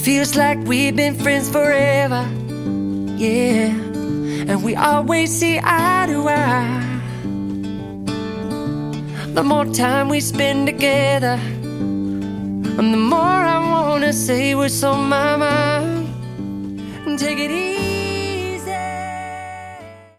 feels like we've been friends forever, yeah. And we always see eye to eye. The more time we spend together, and the more I wanna say what's on my mind. Take it easy.